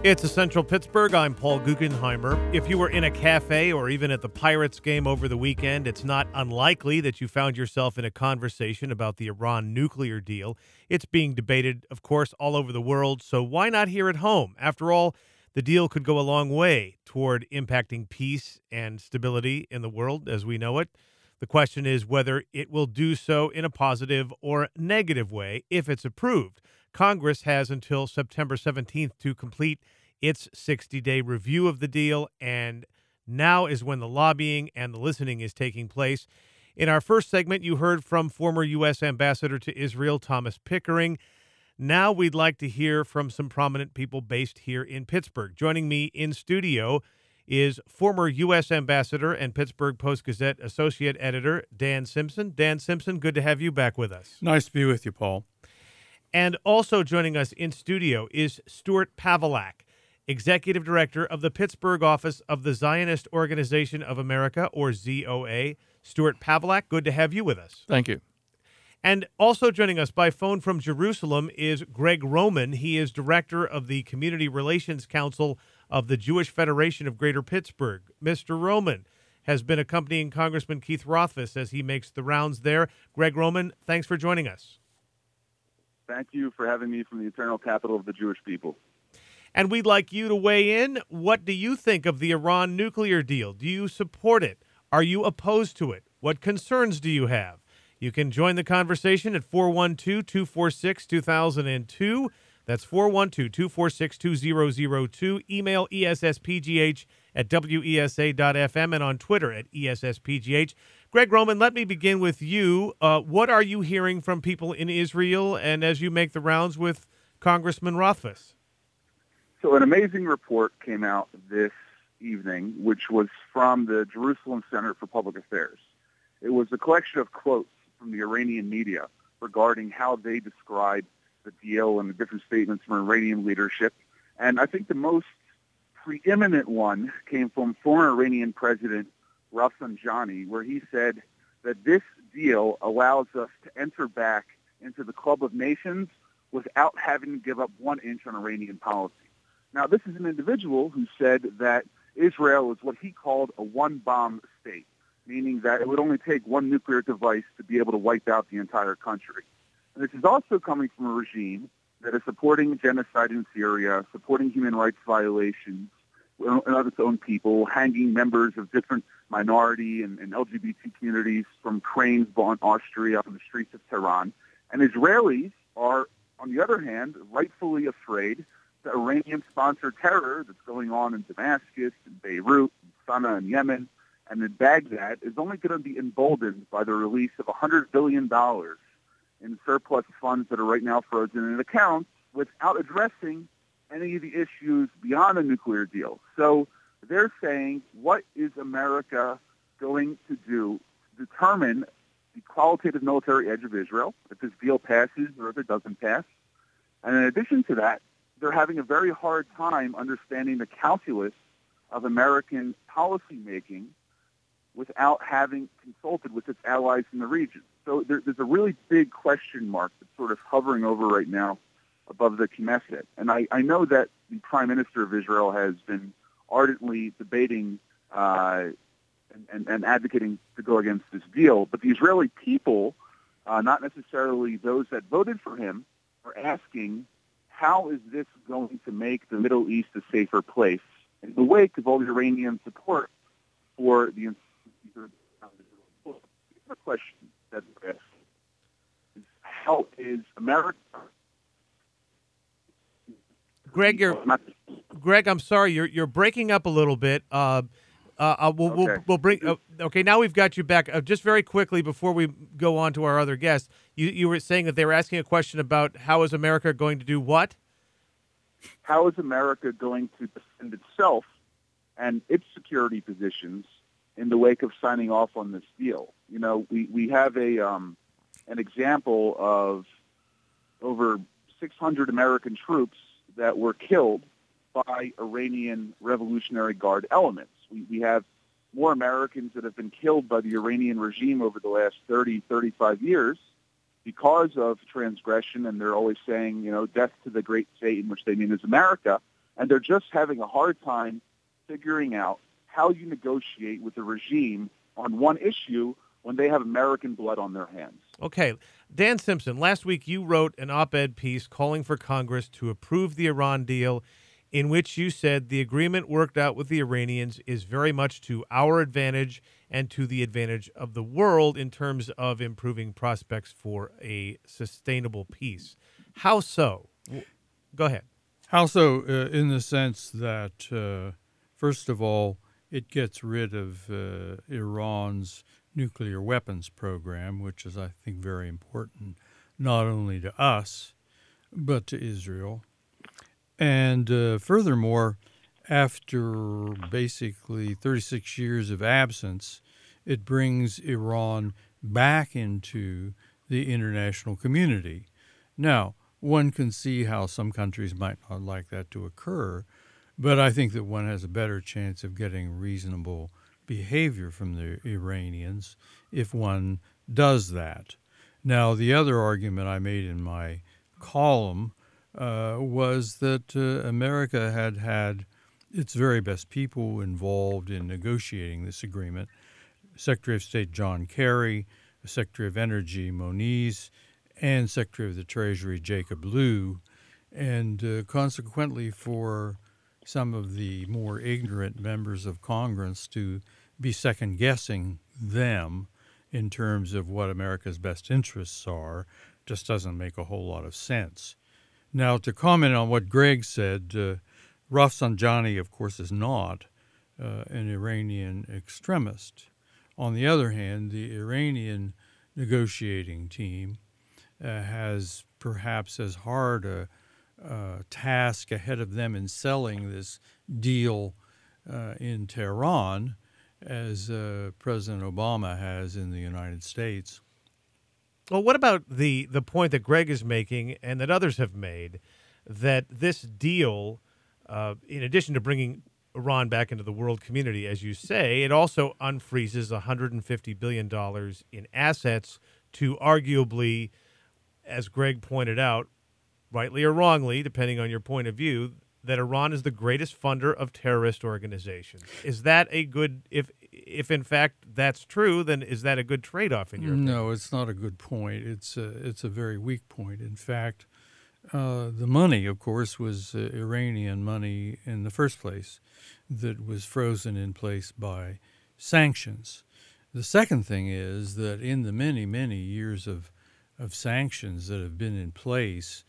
It's Essential Pittsburgh. I'm Paul Guggenheimer. If you were in a cafe or even at the Pirates game over the weekend, it's not unlikely that you found yourself in a conversation about the Iran nuclear deal. It's being debated, of course, all over the world, so why not here at home? After all, the deal could go a long way toward impacting peace and stability in the world as we know it. The question is whether it will do so in a positive or negative way if it's approved. Congress has until September 17th to complete its 60-day review of the deal, and now is when the lobbying and the listening is taking place. In our first segment, you heard from former U.S. Ambassador to Israel, Thomas Pickering. Now we'd like to hear from some prominent people based here in Pittsburgh. Joining me in studio is former U.S. Ambassador and Pittsburgh Post-Gazette Associate Editor Dan Simpson. Dan Simpson, good to have you back with us. Nice to be with you, Paul. And also joining us in studio is Stuart Pawlak, Executive Director of the Pittsburgh office of the Zionist Organization of America, or ZOA. Stuart Pawlak, good to have you with us. Thank you. And also joining us by phone from Jerusalem is Greg Roman. He is Director of the Community Relations Council of the Jewish Federation of Greater Pittsburgh. Mr. Roman has been accompanying Congressman Keith Rothfus as he makes the rounds there. Greg Roman, thanks for joining us. Thank you for having me from the eternal capital of the Jewish people. And we'd like you to weigh in. What do you think of the Iran nuclear deal? Do you support it? Are you opposed to it? What concerns do you have? You can join the conversation at 412-246-2002. That's 412-246-2002. Email esspgh@wesa.fm and on Twitter at esspgh. Greg Roman, let me begin with you. What are you hearing from people in Israel and as you make the rounds with Congressman Rothfus? So an amazing report came out this evening, which was from the Jerusalem Center for Public Affairs. It was a collection of quotes from the Iranian media regarding how they describe the deal and the different statements from Iranian leadership. And I think the most preeminent one came from former Iranian President Rafsanjani, where he said that this deal allows us to enter back into the Club of Nations without having to give up 1 inch on Iranian policy. Now, this is an individual who said that Israel is what he called a one-bomb state, meaning that it would only take one nuclear device to be able to wipe out the entire country. And this is also coming from a regime that is supporting genocide in Syria, supporting human rights violations of its own people, hanging members of different minority and LGBT communities from cranes in Austria on the streets of Tehran. And Israelis are, on the other hand, rightfully afraid that Iranian-sponsored terror that's going on in Damascus, in Beirut, in Sana'a in Yemen, and in Baghdad is only going to be emboldened by the release of $100 billion in surplus funds that are right now frozen in accounts without addressing any of the issues beyond a nuclear deal. So they're saying, what is America going to do to determine the qualitative military edge of Israel, if this deal passes or if it doesn't pass? And in addition to that, they're having a very hard time understanding the calculus of American policymaking without having consulted with its allies in the region. So there's a really big question mark that's sort of hovering over right now above the Knesset. And I know that the Prime Minister of Israel has been ardently debating and advocating to go against this deal, but the Israeli people, not necessarily those that voted for him, are asking, how is this going to make the Middle East a safer place in the wake of all the Iranian support for the question that we're asking is, how is America... Greg, I'm sorry, you're breaking up a little bit. We'll bring. Okay, now we've got you back. Just very quickly before we go on to our other guests, you were saying that they were asking a question about how is America going to do what? How is America going to defend itself and its security positions in the wake of signing off on this deal? You know, we have an example of over 600 American troops that were killed by Iranian Revolutionary Guard elements. We have more Americans that have been killed by the Iranian regime over the last 30, 35 years because of transgression, and they're always saying, you know, death to the great Satan, which they mean is America. And they're just having a hard time figuring out how you negotiate with a regime on one issue when they have American blood on their hands. Okay. Dan Simpson, last week you wrote an op-ed piece calling for Congress to approve the Iran deal, in which you said the agreement worked out with the Iranians is very much to our advantage and to the advantage of the world in terms of improving prospects for a sustainable peace. How so? Go ahead. How so? In the sense that, first of all, it gets rid of Iran's nuclear weapons program, which is, I think, very important, not only to us, but to Israel. And furthermore, after basically 36 years of absence, it brings Iran back into the international community. Now, one can see how some countries might not like that to occur, but I think that one has a better chance of getting reasonable behavior from the Iranians if one does that. Now, the other argument I made in my column was that America had its very best people involved in negotiating this agreement. Secretary of State John Kerry, Secretary of Energy Moniz, and Secretary of the Treasury Jacob Lew, and consequently for some of the more ignorant members of Congress to be second-guessing them in terms of what America's best interests are just doesn't make a whole lot of sense. Now, to comment on what Greg said, Rafsanjani, of course, is not an Iranian extremist. On the other hand, the Iranian negotiating team has perhaps as hard a task ahead of them in selling this deal in Tehran as President Obama has in the United States. Well, what about the point that Greg is making and that others have made, that this deal, in addition to bringing Iran back into the world community, as you say, it also unfreezes $150 billion in assets to arguably, as Greg pointed out, rightly or wrongly, depending on your point of view, that Iran is the greatest funder of terrorist organizations. Is that a good, if in fact that's true, then is that a good trade-off in your opinion? No, it's not a good point. It's a very weak point. In fact, the money, of course, was Iranian money in the first place that was frozen in place by sanctions. The second thing is that in the many, many years of sanctions that have been in place,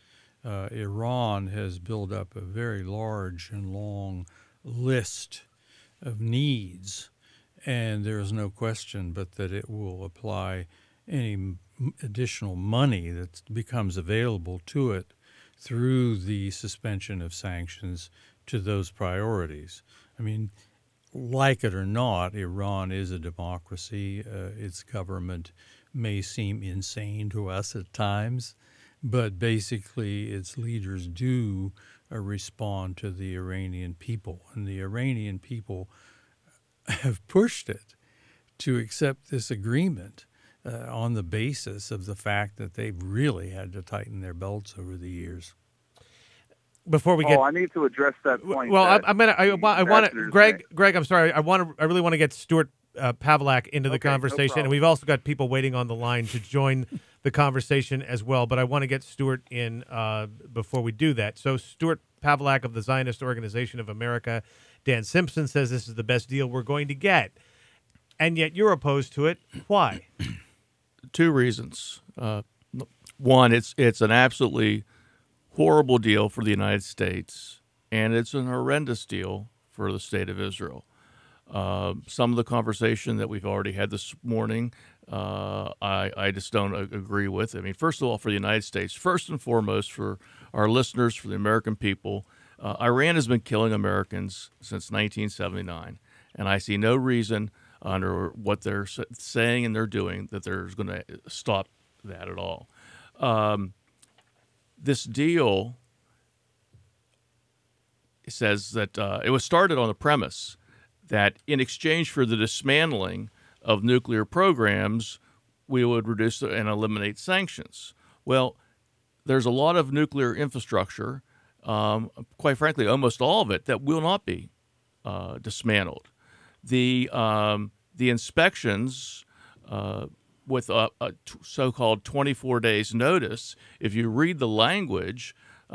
Iran has built up a very large and long list of needs, and there is no question but that it will apply any additional money that becomes available to it through the suspension of sanctions to those priorities. I mean, like it or not, Iran is a democracy. Its government may seem insane to us at times, but basically its leaders do respond to the Iranian people, and the Iranian people have pushed it to accept this agreement on the basis of the fact that they've really had to tighten their belts over the years. Before we get, I need to address that point. Well, I want to, Greg, I'm sorry. I really want to get Stuart Pavlak into the conversation, and we've also got people waiting on the line to join the conversation as well. But I want to get Stuart in before we do that. So, Stuart Pavlak of the Zionist Organization of America, Dan Simpson says this is the best deal we're going to get, and yet you're opposed to it. Why? Two reasons. One, it's an absolutely horrible deal for the United States, and it's an horrendous deal for the state of Israel. Some of the conversation that we've already had this morning, I just don't agree with. I mean, first of all, for the United States, first and foremost, for our listeners, for the American people, Iran has been killing Americans since 1979, and I see no reason under what they're saying and they're doing that they're going to stop that at all. This deal says that it was started on the premise that in exchange for the dismantling of nuclear programs, we would reduce and eliminate sanctions. Well, there's a lot of nuclear infrastructure quite frankly, almost all of it, that will not be dismantled. The inspections with a so-called 24 days notice, if you read the language,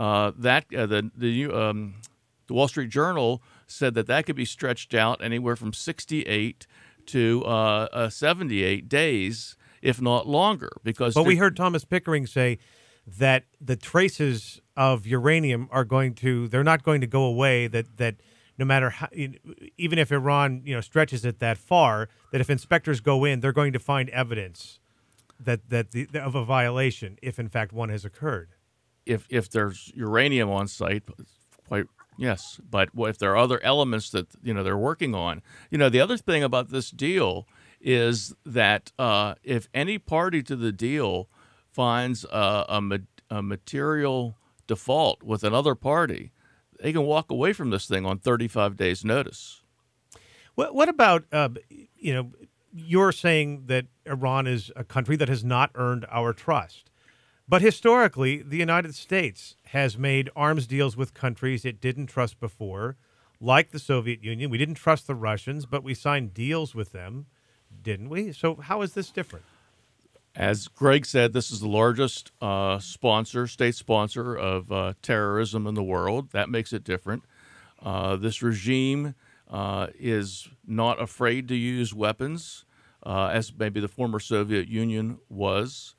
the Wall Street Journal said that could be stretched out anywhere from 68 to 78 days, if not longer. But we heard Thomas Pickering say that the traces of uranium they're not going to go away, that no matter how, even if Iran stretches it that far, that if inspectors go in, they're going to find evidence of a violation, if in fact one has occurred. If there's uranium on site, quite yes. But if there are other elements that they're working on, the other thing about this deal is that if any party to the deal finds a material default with another party, they can walk away from this thing on 35 days' notice. What about you're saying that Iran is a country that has not earned our trust. But historically, the United States has made arms deals with countries it didn't trust before, like the Soviet Union. We didn't trust the Russians, but we signed deals with them, didn't we? So how is this different? As Greg said, this is the largest state sponsor of terrorism in the world. That makes it different. This regime is not afraid to use weapons, as maybe the former Soviet Union was.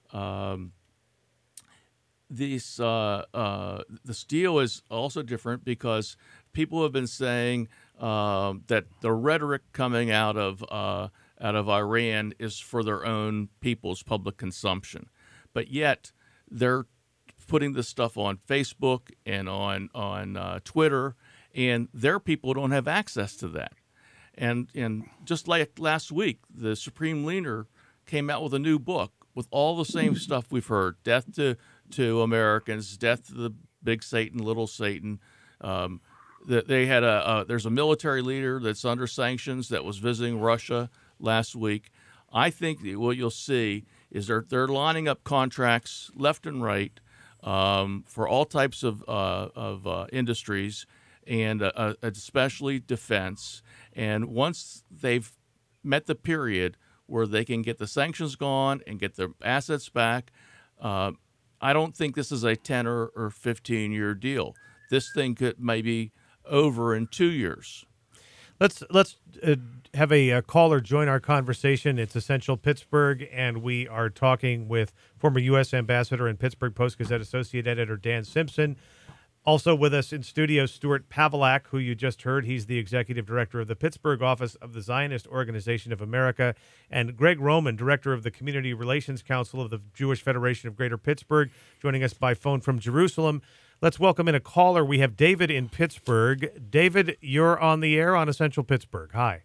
This deal is also different because people have been saying that the rhetoric coming out of Iran is for their own people's public consumption, but yet they're putting this stuff on Facebook and on Twitter, and their people don't have access to that. And just like last week, the Supreme Leader came out with a new book with all the same stuff we've heard: death to Americans, death to the big Satan, little Satan. They had there's a military leader that's under sanctions that was visiting Russia last week. I think that what you'll see is they're lining up contracts left and right for all types of industries, and especially defense. And once they've met the period where they can get the sanctions gone and get their assets back, I don't think this is a 10 or 15-year deal. This thing could maybe over in 2 years. Let's have a caller join our conversation. It's Essential Pittsburgh, and we are talking with former U.S. Ambassador and Pittsburgh Post-Gazette Associate Editor Dan Simpson. Also with us in studio, Stuart Pavlak, who you just heard. He's the Executive Director of the Pittsburgh office of the Zionist Organization of America, and Greg Roman, Director of the Community Relations Council of the Jewish Federation of Greater Pittsburgh, joining us by phone from Jerusalem. Let's welcome in a caller. We have David in Pittsburgh. David, you're on the air on Essential Pittsburgh. Hi.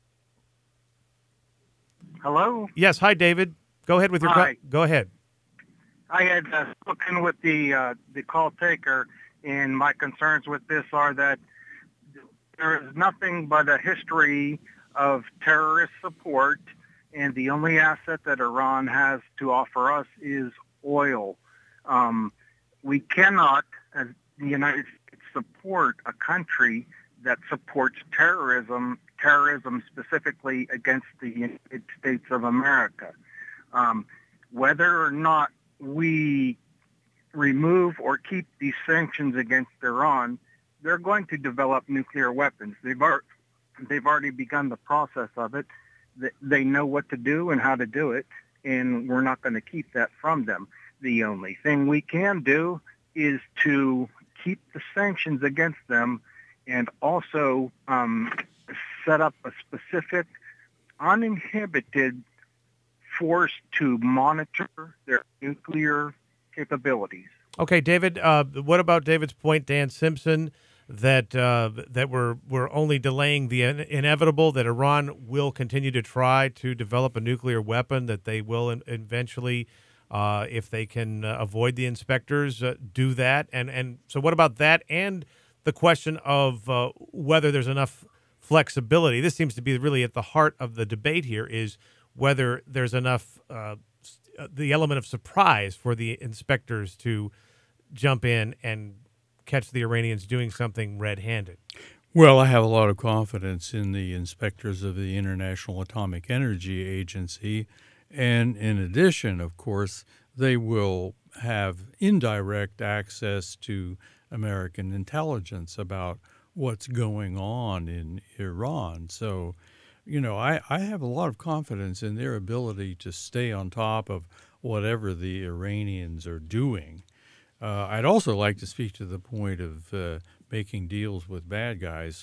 Hello? Yes, hi, David. Go ahead with your Hi. Go ahead. I had spoken with the call taker, and my concerns with this are that there is nothing but a history of terrorist support, and the only asset that Iran has to offer us is oil. We cannot, as the United States, support a country that supports terrorism specifically against the United States of America. Whether or not we remove or keep these sanctions against Iran, they're going to develop nuclear weapons. They've already begun the process of it. They know what to do and how to do it, and we're not going to keep that from them. The only thing we can do is to keep the sanctions against them, and also set up a specific uninhibited force to monitor their nuclear capabilities. Okay, David. What about David's point, Dan Simpson, that we're only delaying the inevitable, that Iran will continue to try to develop a nuclear weapon, that they will eventually, if they can avoid the inspectors, do that? And so what about that and the question of whether there's enough flexibility? This seems to be really at the heart of the debate here, is whether there's enough the element of surprise for the inspectors to jump in and catch the Iranians doing something red-handed? Well, I have a lot of confidence in the inspectors of the International Atomic Energy Agency. And in addition, of course, they will have indirect access to American intelligence about what's going on in Iran. So, I have a lot of confidence in their ability to stay on top of whatever the Iranians are doing. I'd also like to speak to the point of making deals with bad guys.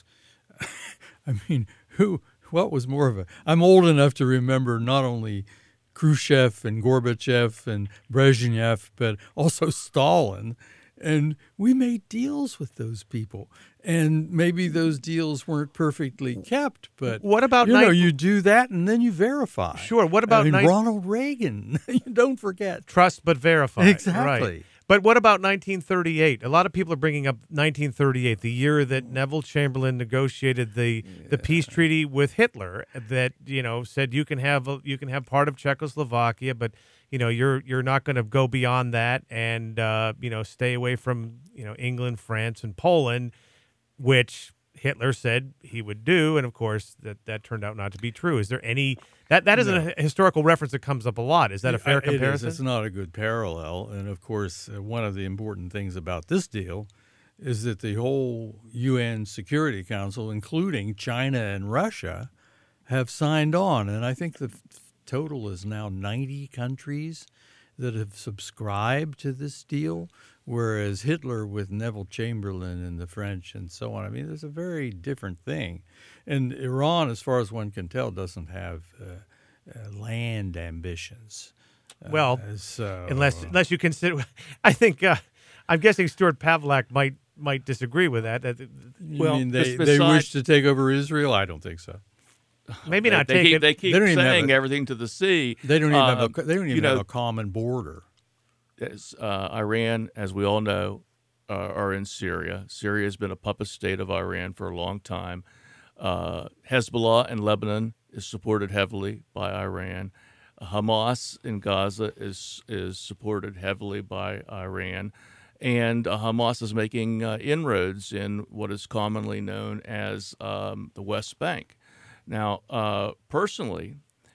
I mean, what was more of a... I'm old enough to remember not only Khrushchev and Gorbachev and Brezhnev, but also Stalin. And we made deals with those people. And maybe those deals weren't perfectly kept, but what about you do that and then you verify. Sure. What about Ronald Reagan? You don't forget. Trust but verify. Exactly. Right. But what about 1938? A lot of people are bringing up 1938, the year that Neville Chamberlain negotiated the peace treaty with Hitler. That said you can have part of Czechoslovakia, but you're not going to go beyond that, and stay away from England, France, and Poland, which Hitler said he would do, and of course that turned out not to be true. Is there any that is a historical reference that comes up a lot? Is that a fair comparison? It is. It's not a good parallel, and of course one of the important things about this deal is that the whole UN Security Council, including China and Russia, have signed on, and I think the total is now 90 countries that have subscribed to this deal, whereas Hitler with Neville Chamberlain and the French and so on, I mean, there's a very different thing. And Iran, as far as one can tell, doesn't have land ambitions. Unless you consider, I think, I'm guessing Stuart Pavlak might disagree with that. They wish to take over Israel? I don't think so. Maybe not they take it. They keep saying everything to the sea. They don't even have a common border. Iran, as we all know, are in Syria. Syria has been a puppet state of Iran for a long time. Hezbollah in Lebanon is supported heavily by Iran. Hamas in Gaza is supported heavily by Iran. And Hamas is making inroads in what is commonly known as the West Bank. Now, personally,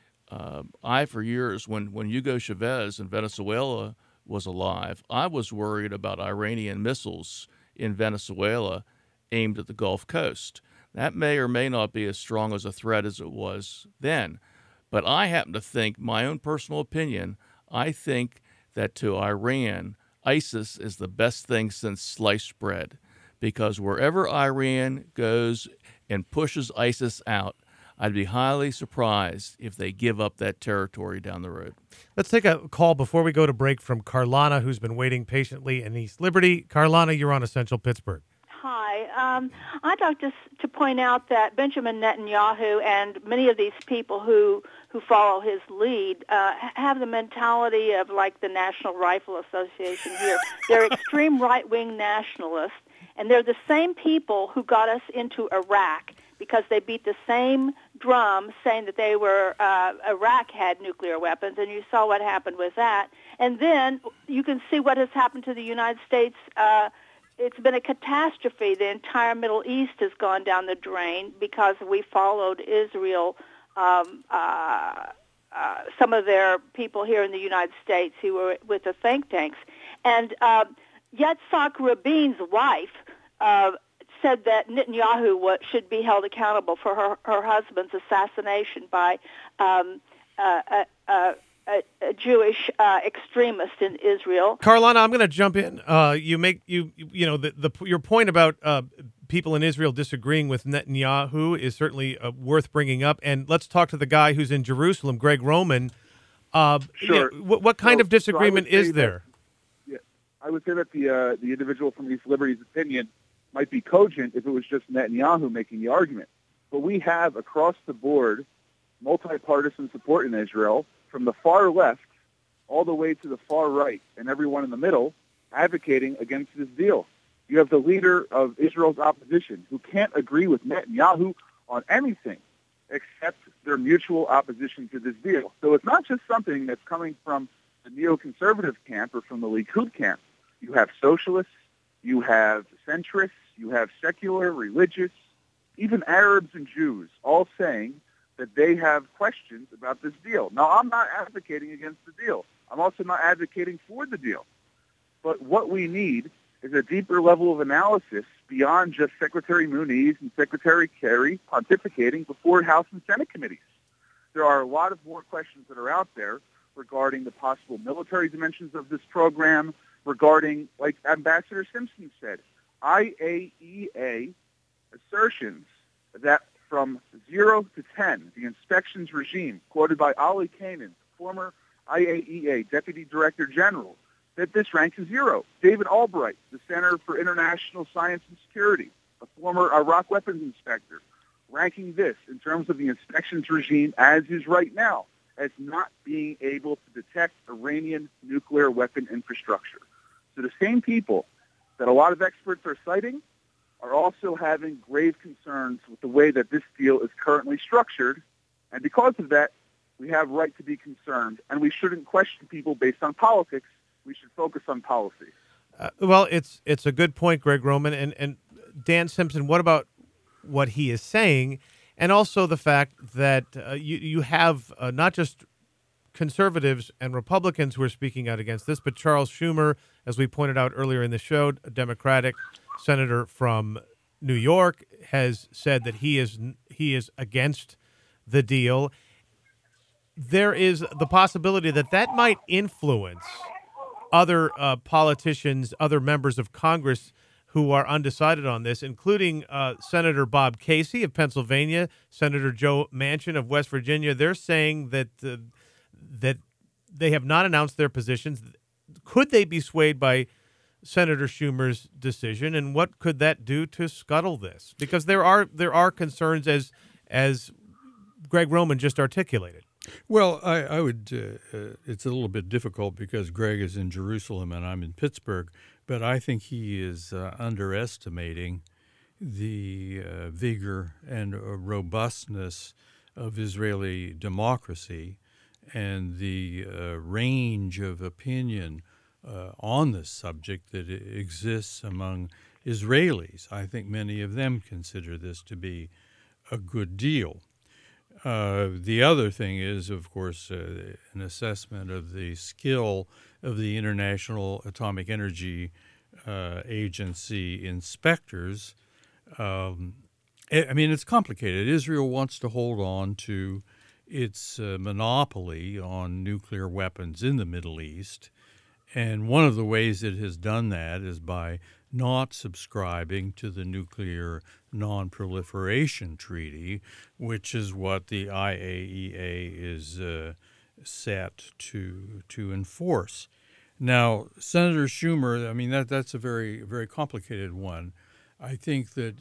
I, for years, when Hugo Chavez in Venezuela was alive, I was worried about Iranian missiles in Venezuela aimed at the Gulf Coast. That may or may not be as strong as a threat as it was then. But I happen to think, my own personal opinion, I think that to Iran, ISIS is the best thing since sliced bread. Because wherever Iran goes and pushes ISIS out, I'd be highly surprised if they give up that territory down the road. Let's take a call before we go to break from Carlana, who's been waiting patiently in East Liberty. Carlana, you're on Essential Pittsburgh. Hi. I'd like to point out that Benjamin Netanyahu and many of these people who follow his lead have the mentality of like the National Rifle Association here. They're extreme right-wing nationalists, and they're the same people who got us into Iraq because they beat the same drum saying that Iraq had nuclear weapons, and you saw what happened with that. And then you can see what has happened to the United States. It's been a catastrophe. The entire Middle East has gone down the drain because we followed Israel, some of their people here in the United States who were with the think tanks. And Yitzhak Rabin's wife said that Netanyahu should be held accountable for her husband's assassination by a Jewish extremist in Israel. Carlana, I'm going to jump in. Your point about people in Israel disagreeing with Netanyahu is certainly worth bringing up. And let's talk to the guy who's in Jerusalem, Greg Roman. Sure. What kind of disagreement is there? I would say that the individual from East Liberty's opinion might be cogent if it was just Netanyahu making the argument. But we have, across the board, multi-partisan support in Israel, from the far left all the way to the far right, and everyone in the middle advocating against this deal. You have the leader of Israel's opposition who can't agree with Netanyahu on anything except their mutual opposition to this deal. So it's not just something that's coming from the neoconservative camp or from the Likud camp. You have socialists, You have centrists, you have secular, religious, even Arabs and Jews all saying that they have questions about this deal. Now, I'm not advocating against the deal. I'm also not advocating for the deal. But what we need is a deeper level of analysis beyond just Secretary Muniz and Secretary Kerry pontificating before House and Senate committees. There are a lot of more questions that are out there regarding the possible military dimensions of this program, regarding, like Ambassador Simpson said, IAEA assertions that from 0 to 10, the inspections regime, quoted by Ali Kanan, former IAEA Deputy Director General, that this ranks as 0. David Albright, the Center for International Science and Security, a former Iraq weapons inspector, ranking this in terms of the inspections regime as is right now, as not being able to detect Iranian nuclear weapon infrastructure. So the same people that a lot of experts are citing are also having grave concerns with the way that this deal is currently structured. And because of that, we have right to be concerned, and we shouldn't question people based on politics. We should focus on policy. Well, it's a good point, Greg Roman. And Dan Simpson, what about what he is saying, and also the fact that you have not just conservatives and Republicans who are speaking out against this, but Charles Schumer, as we pointed out earlier in the show, a Democratic senator from New York, has said that he is against the deal. There is the possibility that might influence other politicians, other members of Congress who are undecided on this, including Senator Bob Casey of Pennsylvania, Senator Joe Manchin of West Virginia. They're saying that that they have not announced their positions. Could they be swayed by Senator Schumer's decision, and what could that do to scuttle this? Because there are concerns, as Greg Roman just articulated. Well, I would. It's a little bit difficult because Greg is in Jerusalem and I'm in Pittsburgh, but I think he is underestimating the vigor and robustness of Israeli democracy and the range of opinion on this subject that exists among Israelis. I think many of them consider this to be a good deal. The other thing is, of course, an assessment of the skill of the International Atomic Energy Agency inspectors. I mean, it's complicated. Israel wants to hold on to its monopoly on nuclear weapons in the Middle East. And one of the ways it has done that is by not subscribing to the Nuclear Non-Proliferation Treaty, which is what the IAEA is set to enforce. Now, Senator Schumer, I mean, that's a very, very complicated one. I think that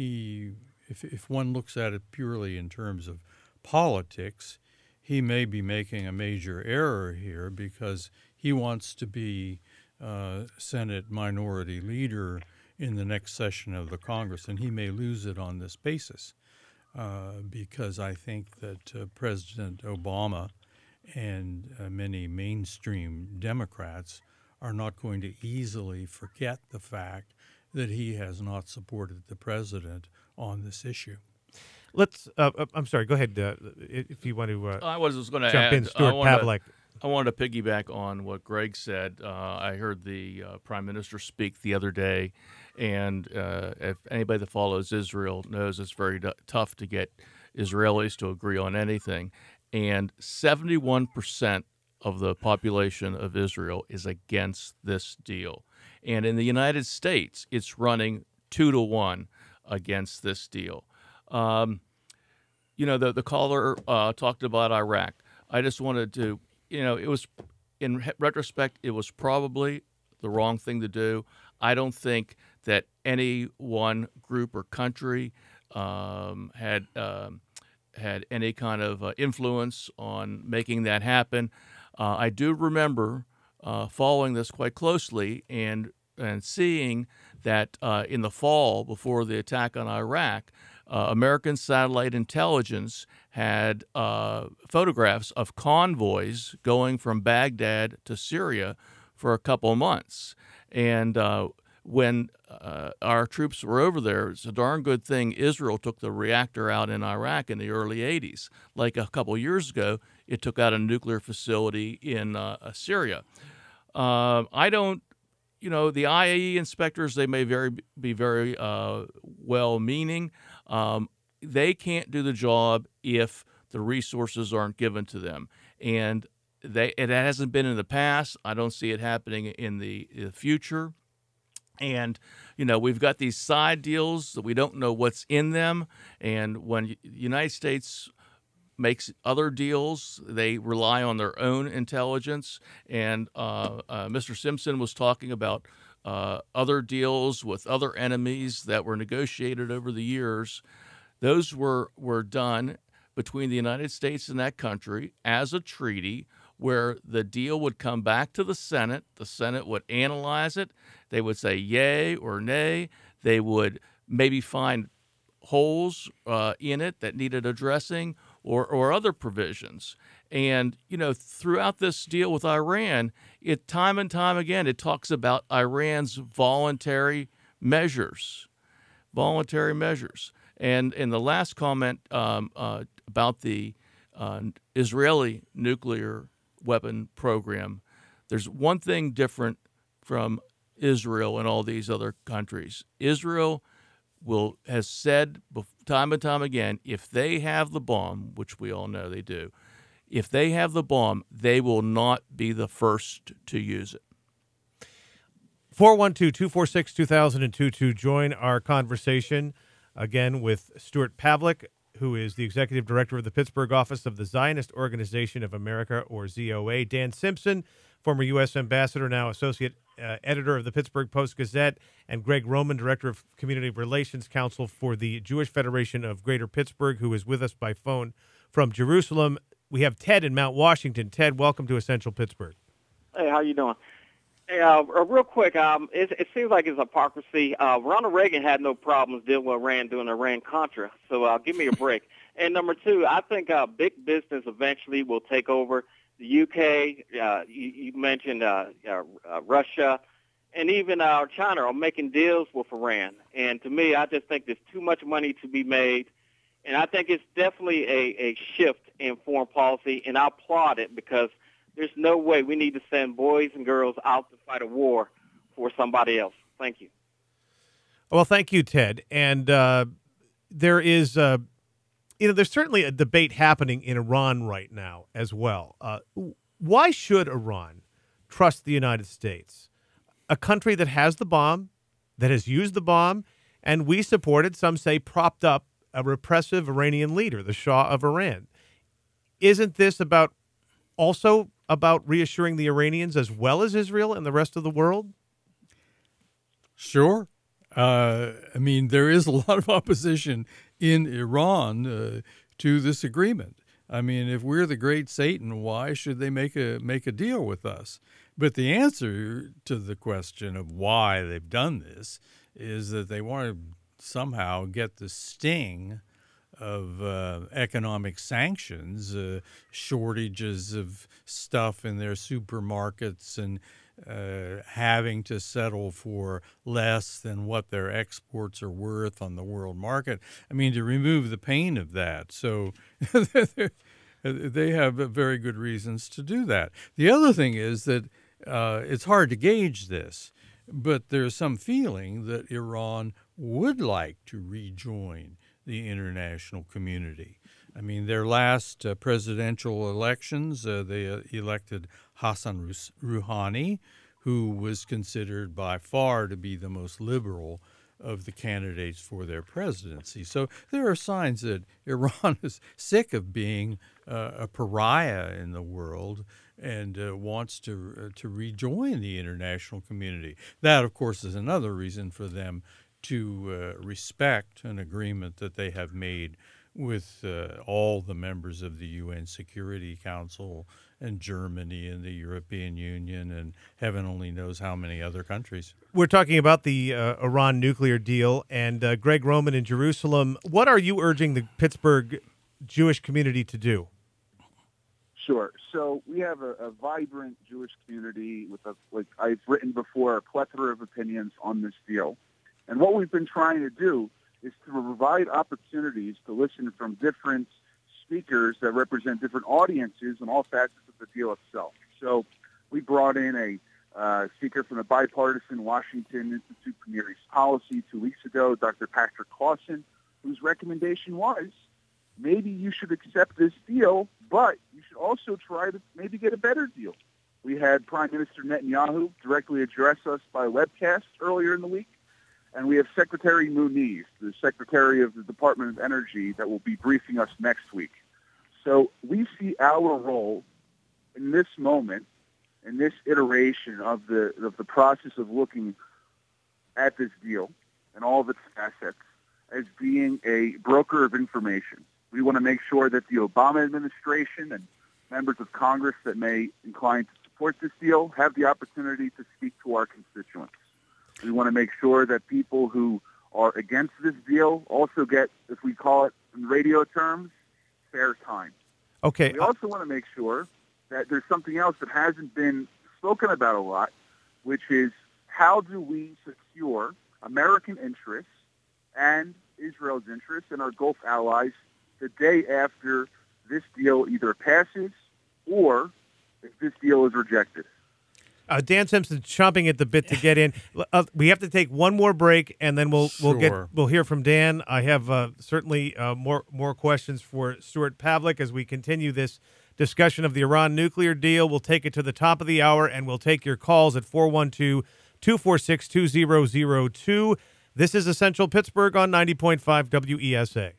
if one looks at it purely in terms of politics, he may be making a major error here because he wants to be Senate Minority Leader in the next session of the Congress, and he may lose it on this basis because I think that President Obama and many mainstream Democrats are not going to easily forget the fact that he has not supported the president on this issue. Let's. I'm sorry. Go ahead. If you want to. I was just going to jump add. in, Stuart Pavlik. I wanted to piggyback on what Greg said. I heard the Prime Minister speak the other day, and if anybody that follows Israel knows it's very tough to get Israelis to agree on anything. And 71% of the population of Israel is against this deal. And in the United States, it's running 2-1 against this deal. The caller talked about Iraq. I just wanted to, it was, in retrospect, it was probably the wrong thing to do. I don't think that any one group or country had any kind of influence on making that happen. I do remember following this quite closely and seeing that in the fall before the attack on Iraq, American satellite intelligence had photographs of convoys going from Baghdad to Syria for a couple of months. And when our troops were over there, it's a darn good thing Israel took the reactor out in Iraq in the early 80s. Like a couple years ago, it took out a nuclear facility in Syria. I don't, the IAEA inspectors, they may be very well-meaning. They can't do the job if the resources aren't given to them. And it hasn't been in the past. I don't see it happening in the future. And, we've got these side deals that we don't know what's in them. And when the United States makes other deals, they rely on their own intelligence. And Mr. Simpson was talking about other deals with other enemies that were negotiated over the years. Those were done between the United States and that country as a treaty where the deal would come back to the Senate. The Senate would analyze it. They would say yay or nay. They would maybe find holes in it that needed addressing or other provisions. And, throughout this deal with Iran, time and time again, it talks about Iran's voluntary measures. And in the last comment about the Israeli nuclear weapon program, there's one thing different from Israel and all these other countries. Israel has said time and time again, if they have the bomb, which we all know they do, if they have the bomb, they will not be the first to use it. 412-246-2002 to join our conversation, again, with Stuart Pavlik, who is the executive director of the Pittsburgh office of the Zionist Organization of America, or ZOA. Dan Simpson, former U.S. ambassador, now associate editor of the Pittsburgh Post-Gazette, and Greg Roman, director of Community Relations Council for the Jewish Federation of Greater Pittsburgh, who is with us by phone from Jerusalem. We have Ted in Mount Washington. Ted, welcome to Essential Pittsburgh. Hey, how you doing? Hey, real quick, it seems like it's hypocrisy. Ronald Reagan had no problems dealing with Iran during Iran-Contra, so give me a break. And number two, I think big business eventually will take over. The UK, you mentioned Russia, and even China are making deals with Iran. And to me, I just think there's too much money to be made. And I think it's definitely a shift in foreign policy, and I applaud it because there's no way we need to send boys and girls out to fight a war for somebody else. Thank you. Well, thank you, Ted. And there is, there's certainly a debate happening in Iran right now as well. Why should Iran trust the United States, a country that has the bomb, that has used the bomb, and we supported, some say propped up, a repressive Iranian leader, the Shah of Iran? Isn't this also about reassuring the Iranians as well as Israel and the rest of the world? Sure. There is a lot of opposition in Iran to this agreement. If we're the great Satan, why should they make a deal with us? But the answer to the question of why they've done this is that they want to somehow get the sting of economic sanctions, shortages of stuff in their supermarkets, and having to settle for less than what their exports are worth on the world market. To remove the pain of that. So they have very good reasons to do that. The other thing is that it's hard to gauge this, but there's some feeling that Iran would like to rejoin the international community. Their last presidential elections, they elected Hassan Rouhani, who was considered by far to be the most liberal of the candidates for their presidency. So there are signs that Iran is sick of being a pariah in the world and wants to rejoin the international community. That, of course, is another reason for them to respect an agreement that they have made with all the members of the UN Security Council and Germany and the European Union and heaven only knows how many other countries. We're talking about the Iran nuclear deal, and Greg Roman in Jerusalem. What are you urging the Pittsburgh Jewish community to do? Sure. So we have a vibrant Jewish community with, like I've written before, a plethora of opinions on this deal. And what we've been trying to do is to provide opportunities to listen from different speakers that represent different audiences on all facets of the deal itself. So we brought in a speaker from the bipartisan Washington Institute for Near East Policy 2 weeks ago, Dr. Patrick Clausen, whose recommendation was, maybe you should accept this deal, but you should also try to maybe get a better deal. We had Prime Minister Netanyahu directly address us by webcast earlier in the week, and we have Secretary Muniz, the Secretary of the Department of Energy, that will be briefing us next week. So we see our role in this moment, in this iteration of the process of looking at this deal and all of its facets, as being a broker of information. We want to make sure that the Obama administration and members of Congress that may incline to support this deal have the opportunity to speak to our constituents. We want to make sure that people who are against this deal also get, if we call it in radio terms, fair time. Okay. We also want to make sure that there's something else that hasn't been spoken about a lot, which is how do we secure American interests and Israel's interests and our Gulf allies the day after this deal either passes or if this deal is rejected. Dan Simpson chomping at the bit to get in. We have to take one more break, and then we'll hear from Dan. I have certainly more questions for Stuart Pavlik as we continue this discussion of the Iran nuclear deal. We'll take it to the top of the hour, and we'll take your calls at 412-246-2002. This is Essential Pittsburgh on 90.5 WESA.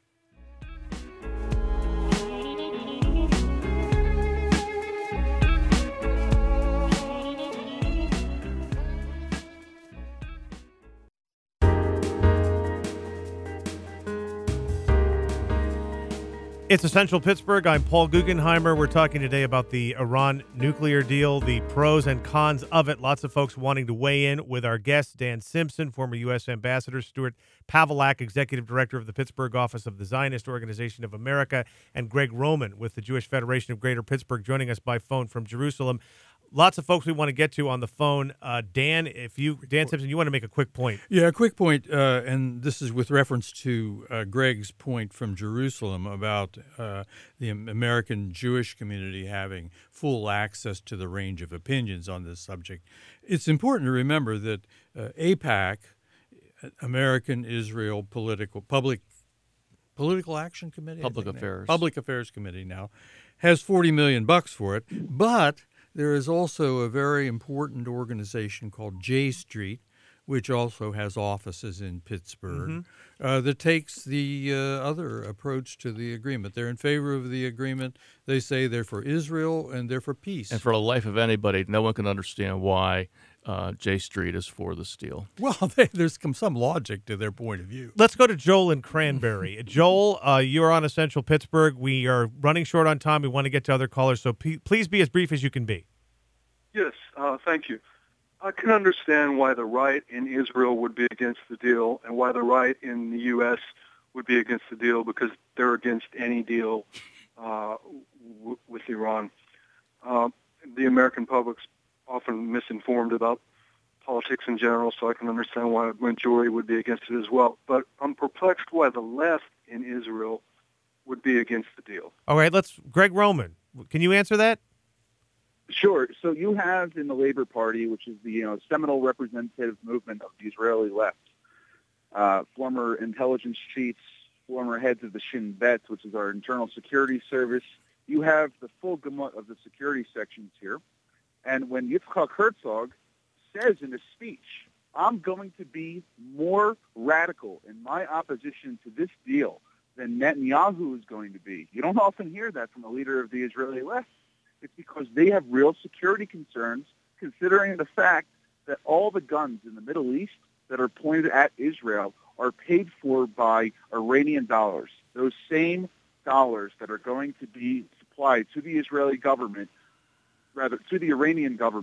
It's Essential Pittsburgh. I'm Paul Guggenheimer. We're talking today about the Iran nuclear deal, the pros and cons of it. Lots of folks wanting to weigh in with our guests, Dan Simpson, former U.S. Ambassador, Stuart Pavlik, Executive Director of the Pittsburgh Office of the Zionist Organization of America, and Greg Roman with the Jewish Federation of Greater Pittsburgh joining us by phone from Jerusalem. Lots of folks we want to get to on the phone. Dan Simpson, you want to make a quick point. Yeah, a quick point, and this is with reference to Greg's point from Jerusalem about the American Jewish community having full access to the range of opinions on this subject. It's important to remember that AIPAC, American Israel Public Action Committee? Public Affairs Committee now, has $40 million for it, but there is also a very important organization called J Street, which also has offices in Pittsburgh, that takes the other approach to the agreement. They're in favor of the agreement. They say they're for Israel and they're for peace. And for the life of anybody, no one can understand why J Street is for this deal. Well, there's some logic to their point of view. Let's go to Joel in Cranberry. Joel, you're on Essential Pittsburgh. We are running short on time. We want to get to other callers, so please be as brief as you can be. Yes, thank you. I can understand why the right in Israel would be against the deal and why the right in the U.S. would be against the deal, because they're against any deal with Iran. The American public's often misinformed about politics in general, so I can understand why a majority would be against it as well. But I'm perplexed why the left in Israel would be against the deal. All right, Greg Roman, can you answer that? Sure. So you have in the Labor Party, which is the seminal representative movement of the Israeli left, former intelligence chiefs, former heads of the Shin Bet, which is our internal security service. You have the full gamut of the security sections here. And when Yitzhak Herzog says in a speech, I'm going to be more radical in my opposition to this deal than Netanyahu is going to be, you don't often hear that from a leader of the Israeli left. It's because they have real security concerns, considering the fact that all the guns in the Middle East that are pointed at Israel are paid for by Iranian dollars. Those same dollars that are going to be supplied to the Israeli government, rather to the Iranian government,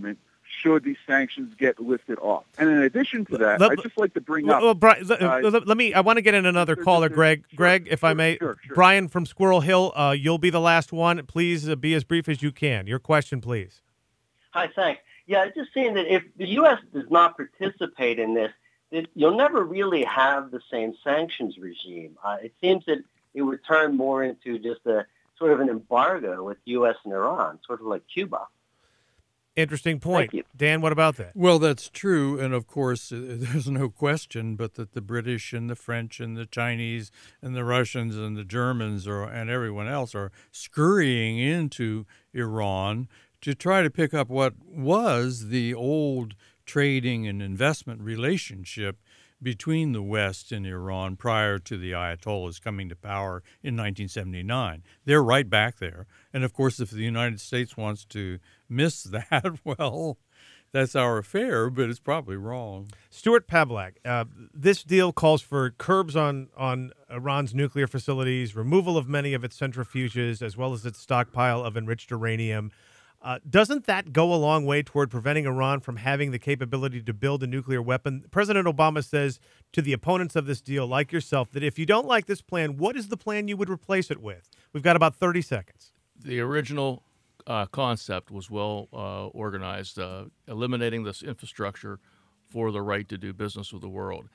should these sanctions get lifted off. And in addition to that, I'd just like to bring up... Well, Brian, let me. I want to get in another caller, Greg. Greg, if I may. Sure. Brian from Squirrel Hill, you'll be the last one. Please be as brief as you can. Your question, please. Hi, thanks. Yeah, just saying that if the U.S. does not participate in this, you'll never really have the same sanctions regime. It seems that it would turn more into just a sort of an embargo with U.S. and Iran, sort of like Cuba. Interesting point. Dan, what about that? Well, that's true. And of course, there's no question but that the British and the French and the Chinese and the Russians and the Germans and everyone else are scurrying into Iran to try to pick up what was the old trading and investment relationship between the West and Iran prior to the Ayatollahs coming to power in 1979. They're right back there. And, of course, if the United States wants to miss that, well, that's our affair, but it's probably wrong. Stuart Pavlak, this deal calls for curbs on Iran's nuclear facilities, removal of many of its centrifuges, as well as its stockpile of enriched uranium. Doesn't that go a long way toward preventing Iran from having the capability to build a nuclear weapon? President Obama says to the opponents of this deal, like yourself, that if you don't like this plan, what is the plan you would replace it with? We've got about 30 seconds. The original concept was well organized, eliminating this infrastructure for the right to do business with the world.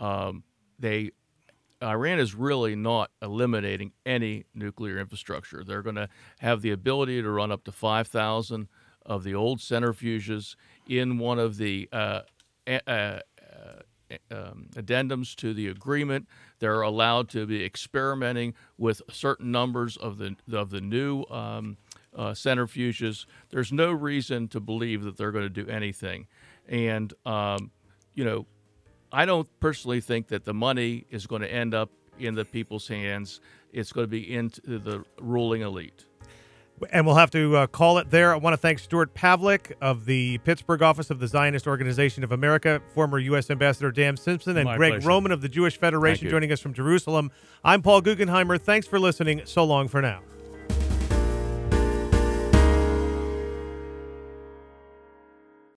Iran is really not eliminating any nuclear infrastructure. They're going to have the ability to run up to 5,000 of the old centrifuges in one of the addendums to the agreement. They're allowed to be experimenting with certain numbers of the new centrifuges. There's no reason to believe that they're going to do anything. And, I don't personally think that the money is going to end up in the people's hands. It's going to be into the ruling elite. And we'll have to call it there. I want to thank Stuart Pavlik of the Pittsburgh office of the Zionist Organization of America, former U.S. Ambassador Dan Simpson, and Greg pleasure. Roman of the Jewish Federation joining us from Jerusalem. I'm Paul Guggenheimer. Thanks for listening. So long for now.